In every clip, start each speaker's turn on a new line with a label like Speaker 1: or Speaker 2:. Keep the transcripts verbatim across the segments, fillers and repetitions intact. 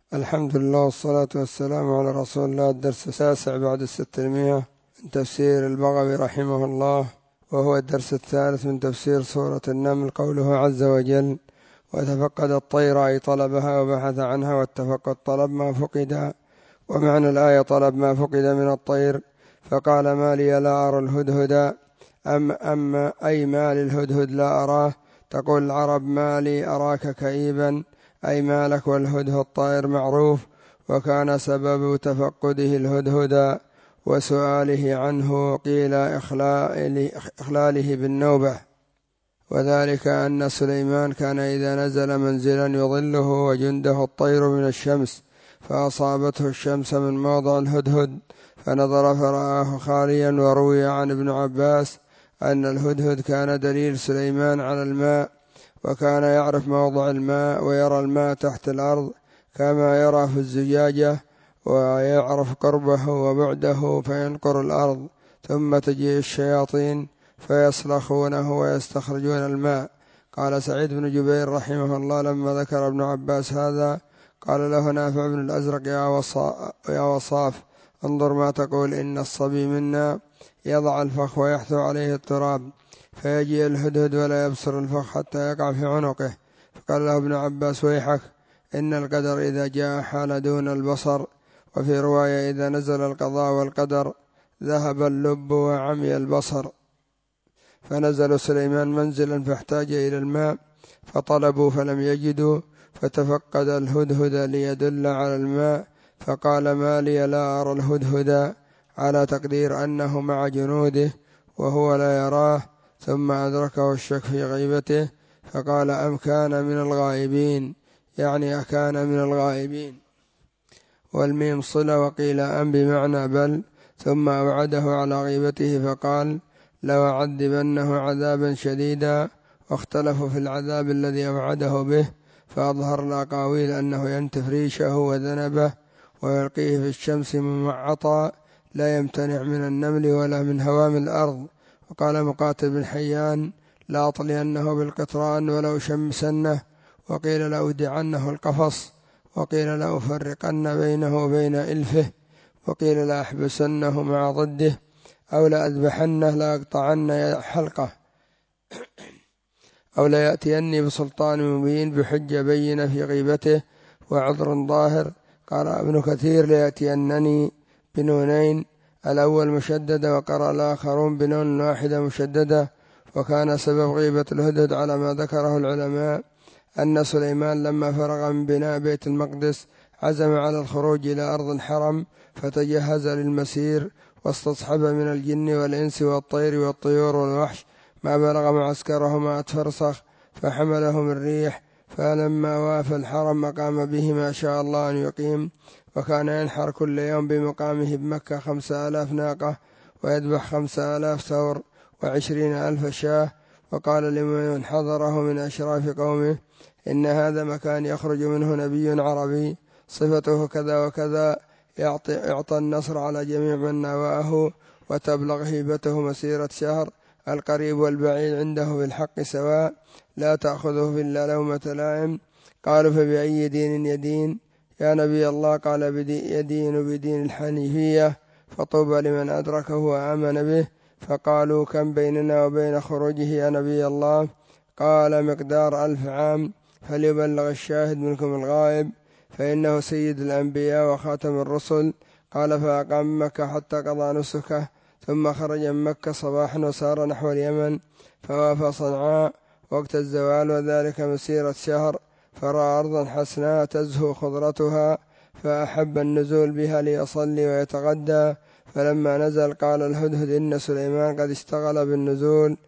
Speaker 1: الحمد لله والصلاة والسلام على رسول الله. الدرس التاسع بعد الستمائة من تفسير البغوي رحمه الله، وهو الدرس الثالث من تفسير سورة النمل. قوله عز وجل: وتفقد الطير أي طلبها وبحث عنها، والتفقد طلب ما فقد، ومعنى الآية طلب ما فقد من الطير. فقال: ما لي لا أرى الهدهد، أم أما أي ما للهدهد لا أراه. تقول العرب: ما لي أراك كئيبا، أي ما لك والهدهد طائر معروف، وكان سبب تفقده الهدهد وسؤاله عنه قيل إخلاله بالنوبة، وذلك أن سليمان كان إذا نزل منزلا يظله وجنده الطير من الشمس، فأصابته الشمس من موضع الهدهد فنظر فرآه خاليا. وروي عن ابن عباس أن الهدهد كان دليل سليمان على الماء، وكان يعرف موضع الماء ويرى الماء تحت الأرض كما يرى في الزجاجة، ويعرف قربه وبعده فينقر الأرض، ثم تجيء الشياطين فيسلخونه ويستخرجون الماء. قال سعيد بن جبير رحمه الله: لما ذكر ابن عباس هذا قال له نافع بن الأزرق: يا وصاف، انظر ما تقول، إن الصبي منا يضع الفخ ويحثو عليه التراب، فيجي الهدهد ولا يبصر الفخ حتى يقع في عنقه. فقال له ابن عباس: ويحك، إن القدر إذا جاء حال دون البصر. وفي رواية: إذا نزل القضاء والقدر ذهب اللب وعمي البصر. فنزل سليمان منزلا فاحتاج إلى الماء، فطلبوا فلم يجدوا، فتفقد الهدهد ليدل على الماء، فقال: ما لي لا أرى الهدهد، على تقدير أنه مع جنوده وهو لا يراه. ثم أدركه الشك في غيبته فقال: أم كان من الغائبين، يعني أكان من الغائبين، والميم صلة، وقيل أم بمعنى بل. ثم أوعده على غيبته فقال: لأعذبنه عذابا شديدا. واختلفوا في العذاب الذي أوعده به، فأظهر الأقاويل أنه ينتف ريشه وذنبه ويلقيه في الشمس ممعطا لا يمتنع من النمل ولا من هوام الأرض. وقال مقاتل بن حيان: لا أطلينه بالقطران ولو شمسنه. وقيل لأودعنه القفص. وقيل لأفرقن بينه وبين إلفه. وقيل لأحبسنه مع ضده، أو لأذبحنه لأقطعن حلقه، أو ليأتيني بسلطان مبين بحجة بينة في غيبته وعذر ظاهر. قال ابن كثير: ليأتينني بنونين، الأول مشددة، وقرأ الآخرون بنون واحدة مشددة. وكان سبب غيبة الهدهد على ما ذكره العلماء أن سليمان لما فرغ من بناء بيت المقدس عزم على الخروج إلى أرض الحرم، فتجهز للمسير، واستصحب من الجن والإنس والطير والطيور والوحش ما بلغ معسكره مائة فرسخ، فحملهم الريح. فلما وافى الحرم أقام به ما شاء الله أن يقيم، وكان ينحر كل يوم بمقامه بمكة خمسة آلاف ناقة، ويذبح خمسة آلاف ثور وعشرين ألف شاه. وقال لمن حضره من أشراف قومه: إن هذا مكان يخرج منه نبي عربي صفته كذا وكذا، يعطي, يعطى النصر على جميع من ناواه، وتبلغ هيبته مسيرة شهر، القريب والبعيد عنده بالحق سواء، لا تأخذه في الله لومة لائم. قالوا: فبأي دين يدين يا نبي الله؟ قال: يدين بدين الحنيفية، فطوبى لمن أدركه وآمن به. فقالوا: كم بيننا وبين خروجه يا نبي الله؟ قال: مقدار ألف عام، فليبلغ الشاهد منكم الغائب، فإنه سيد الأنبياء وخاتم الرسل. قال: فأقام مكة حتى قضى نسكه، ثم خرج من مكة صباحا وسار نحو اليمن، فوافى صنعاء وقت الزوال، وذلك مسيرة شهر، فرأى أرضا حسناء تزهو خضرتها، فأحب النزول بها ليصلي ويتغدى. فلما نزل قال الهدهد: إن سليمان قد اشتغل بالنزول،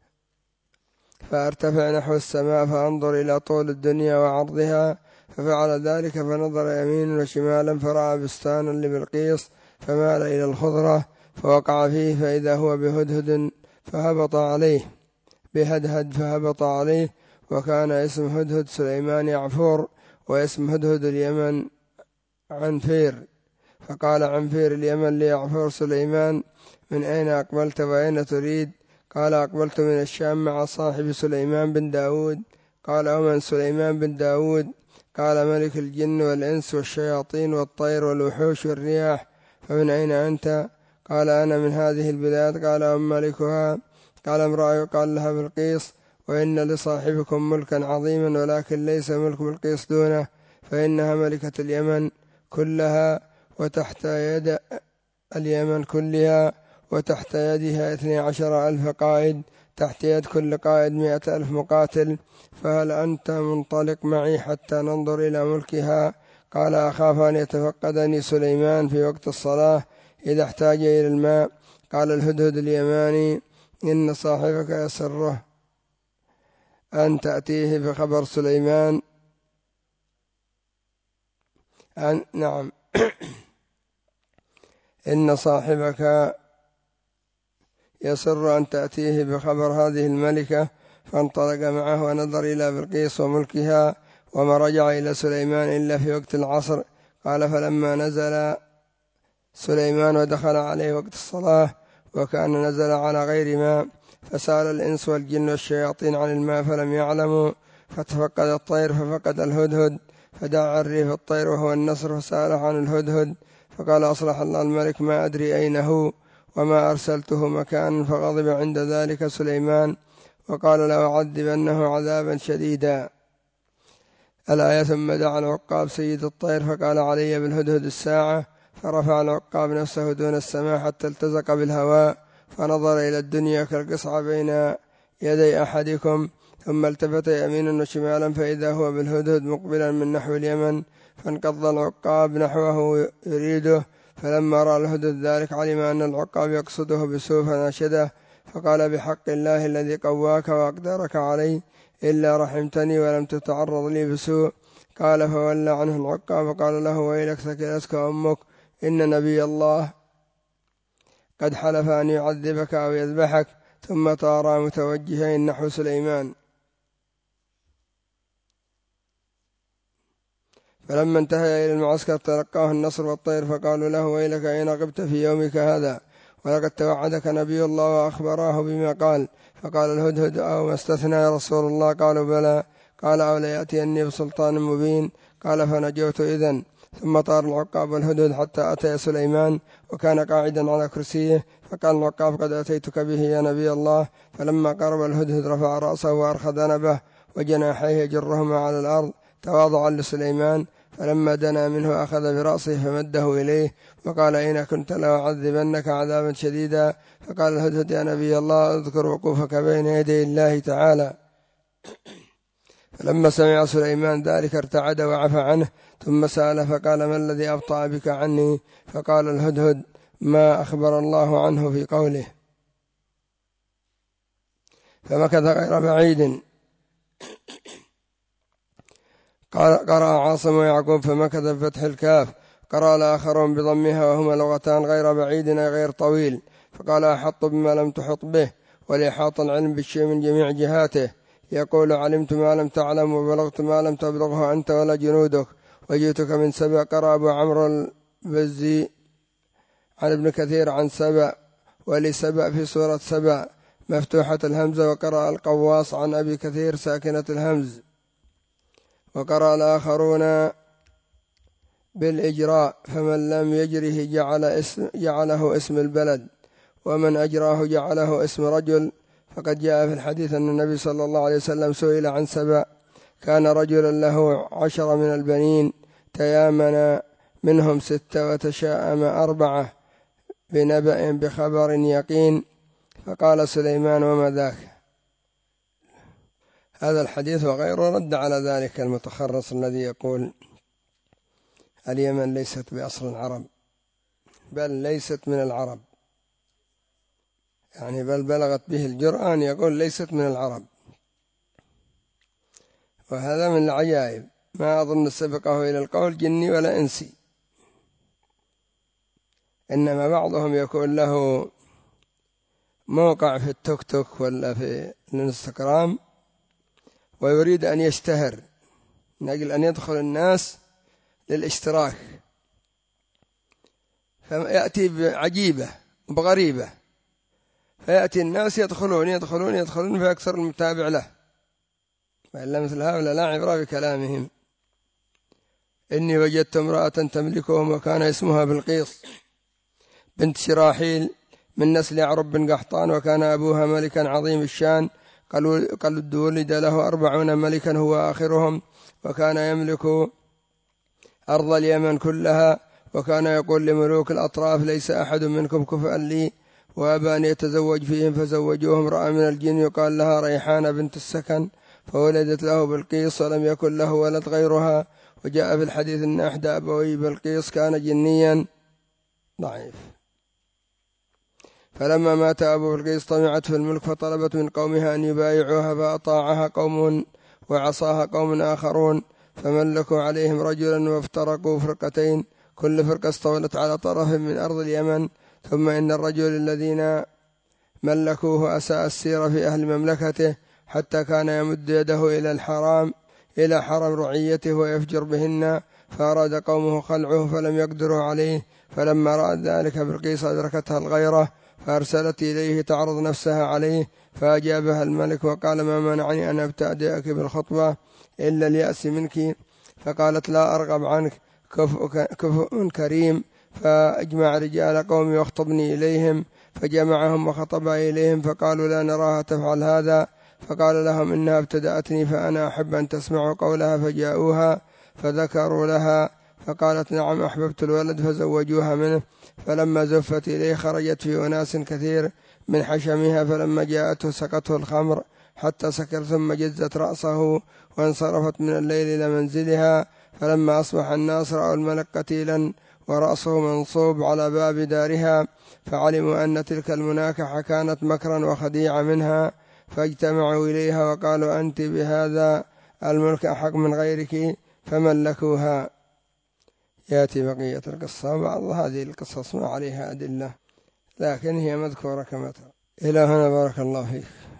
Speaker 1: فارتفع نحو السماء فانظر إلى طول الدنيا وعرضها. ففعل ذلك، فنظر يمينا وشمالا فرأى بستانا لبلقيس، فمال إلى الخضرة فوقع فيه، فإذا هو بهدهد فهبط عليه بهدهد فهبط عليه. وكان اسم هدهد سليمان يعفور، واسم هدهد اليمن عنفير. فقال عنفير اليمن ليعفور سليمان: من أين أقبلت وأين تريد؟ قال: أقبلت من الشام مع صاحب سليمان بن داود. قال: ومن سليمان بن داود؟ قال ملك الجن والإنس والشياطين والطير والوحوش والرياح، فمن أين أنت؟ قال أنا من هذه البلاد. قال ومن ملكها؟ قال امرأة يقال لها بلقيس، وإن لصاحبكم ملكا عظيما ولكن ليس ملك بلقيس دونه، فإنها ملكة اليمن كلها وتحت يد اليمن كلها وتحت يدها اثني عشر ألف قائد، تحت يد كل قائد مئة ألف مقاتل، فهل أنت منطلق معي حتى ننظر إلى ملكها؟ قال أخاف أن يتفقدني سليمان في وقت الصلاة إذا احتاج إلى الماء. قال الهدهد اليماني إن صاحبك يسره أن تأتيه بخبر سليمان أن نعم إن صاحبك يسر أن تأتيه بخبر هذه الملكة. فانطلق معه ونظر إلى بلقيس وملكها، وما رجع إلى سليمان إلا في وقت العصر. قال فلما نزل سليمان ودخل عليه وقت الصلاة وكان نزل على غير ماء، فسأل الإنس والجن والشياطين عن الماء فلم يعلموا، فتفقد الطير ففقد الهدهد، فدعا الريف الطير وهو النسر فسأله عن الهدهد، فقال أصلح الله الملك ما أدري أين هو وما أرسلته مكان. فغضب عند ذلك سليمان وقال لأعذبنه عذابا شديدا. الآية ثم دعا العقاب سيد الطير فقال علي بالهدهد الساعة، فرفع العقاب نفسه دون السماء حتى التزق بالهواء، فنظر إلى الدنيا كالقصعة بين يدي أحدكم، ثم التفت يمينا وشمالا فإذا هو بالهدهد مقبلا من نحو اليمن، فانقض العقاب نحوه يريده، فلما رأى الهدهد ذلك علم أن العقاب يقصده بسوء فناشده، فقال بحق الله الذي قواك وأقدرك علي إلا رحمتني ولم تتعرض لي بسوء. قال فولى عنه العقاب وقال له ويلك ثكلتك أمك، إن نبي الله قد حلف أن يعذبك أو يذبحك. ثم طارا متوجهين نحو سليمان. فلما انتهى إلى المعسكر تلقاه النصر والطير فقالوا له ويلك أين غبت في يومك هذا، ولقد توعدك نبي الله وأخبراه بما قال. فقال الهدهد أو ما استثنى يا رسول الله؟ قالوا بلى. قال أو ليأتيني بسلطان مبين. قال فنجوت إذن. ثم طار العقاب والهدهد حتى أتى سليمان وكان قاعدا على كرسيه، فقال العقاب قد أتيتك به يا نبي الله. فلما قرب الهدهد رفع رأسه وأرخى ذنبه وجناحيه يجرهما على الأرض تواضعا لسليمان، فلما دنا منه أخذ برأسه فمده إليه وقال إن كنت لأعذبنك عذابا شديدا. فقال الهدهد يا نبي الله اذكر وقوفك بين يدي الله تعالى. فلما سمع سليمان ذلك ارتعد وعفى عنه، ثم سأل فقال ما الذي أبطأ بك عني؟ فقال الهدهد ما أخبر الله عنه في قوله. فمكث غير بعيد. قرأ عاصم ويعقوب فمكث بفتح الكاف، قرأ الآخرون بضمها وهما لغتان غير بعيد أي غير طويل. فقال أحط بما لم تحط به، ولإحاط العلم بالشيء من جميع جهاته. يقول علمت ما لم تعلم وبلغت ما لم تبلغه أنت ولا جنودك وجئتك من سبأ. قرأ أبو عمرو البزي عن ابن كثير عن سبأ ولسبأ في سورة سبأ مفتوحة الهمزة. وقرأ القواص عن أبي كثير ساكنة الهمز. وقرأ الآخرون بالإجراء فمن لم يجره جعل اسم جعله اسم البلد، ومن أجراه جعله اسم رجل. فقد جاء في الحديث أن النبي صلى الله عليه وسلم سئل عن سبأ، كان رجلا له عشر من البنين تيامن منهم ستة وتشاءم أربعة بنبأ بخبر يقين. فقال سليمان وما ذاك؟ هذا الحديث وغيره رد على ذلك المتخرص الذي يقول اليمن ليست بأصل العرب، بل ليست من العرب، يعني بل بلغت به الجرأة أن يقول ليست من العرب. وهذا من العجائب، ما أظن سبقه إلى القول جني ولا إنسي، إنما بعضهم يكون له موقع في التوك توك ولا في الانستغرام ويريد أن يشتهر من أجل أن يدخل الناس للاشتراك، فيأتي بعجيبة وبغريبة، فيأتي الناس يدخلون يدخلون يدخلون فيكثر المتابع له، وإلا مثل هؤلاء لا عبرة بكلامهم. إني وجدت امرأة تملكهم وكان اسمها بلقيس بنت شراحيل من نسل عرب بن قحطان، وكان أبوها ملكا عظيم الشان، قد ولد له أربعون ملكا هو آخرهم، وكان يملك أرض اليمن كلها، وكان يقول لملوك الأطراف: ليس أحد منكم كفءا لي، وأبى أن يتزوج فيهم، فزوجوه امرأة من الجن يقال لها ريحانة بنت السكن، فولدت له بلقيس ولم يكن له ولد غيرها. وجاء في الحديث أن إحدى أبوي بلقيس كان جنيا ضعيف. فلما مات أبو بلقيس طمعت في الملك، فطلبت من قومها أن يبايعوها، فأطاعها قوم وعصاها قوم آخرون، فملكوا عليهم رجلا وافترقوا فرقتين، كل فرقة استولت على طرف من أرض اليمن. ثم إن الرجل الذين ملكوه أساء السير في أهل مملكته، حتى كان يمد يده إلى الحرام إلى حرم رعيته ويفجر بهن، فأراد قومه خلعه فلم يقدروا عليه. فلما رأت ذلك بلقيس أدركتها الغيرة، فأرسلت إليه تعرض نفسها عليه، فأجابها الملك وقال: ما منعني أن أبتدئك بالخطبة إلا اليأس منك؟ فقالت: لا أرغب عنك، كفء كريم. فأجمع رجال قومي واخطبني إليهم، فجمعهم وخطب إليهم، فقالوا: لا نراها تفعل هذا. فقال لهم: إنها ابتدأتني، فأنا أحب أن تسمعوا قولها. فجاءوها فذكروا لها، فقالت: نعم أحببت الولد، فزوجوها منه. فلما زفت إليه خرجت في أناس كثير من حشمها، فلما جاءته سقته الخمر حتى سكر، ثم جزت رأسه وانصرفت من الليل إلى منزلها. فلما أصبح الناس رأوا الملك قتيلا ورأسه منصوب على باب دارها، فعلموا أن تلك المناكحة كانت مكرا وخديعة منها، فاجتمعوا إليها وقالوا: أنت بهذا الملك أحق من غيرك، فملكوها. يأتي بقية القصة. بعض هذه القصص ما عليها أدلة، لكن هي مذكورة كما ترى. إلى هنا بارك الله فيك.